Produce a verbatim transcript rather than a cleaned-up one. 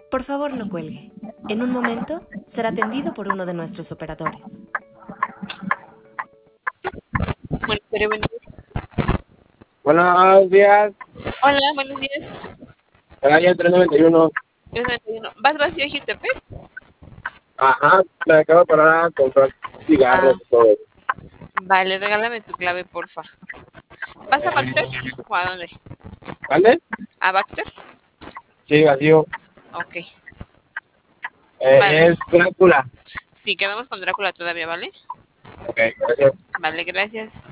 Por favor, no cuelgue. En un momento será atendido por uno de nuestros operadores. Bueno, pero buenos días. Buenos días. Hola, buenos días. Calle tres noventa y uno. tres noventa y uno. ¿Vas vacío Jutepec? Ajá, me acabo de parar a comprar cigarros Ah. y todo. Vale, regálame tu clave, porfa. ¿Vas a Baxter o a dónde? ¿Vale? ¿A Baxter? Sí, vacío. Ok. Eh, Vale. Es Drácula. Sí, quedamos con Drácula todavía, ¿vale? Ok, gracias. Vale, gracias.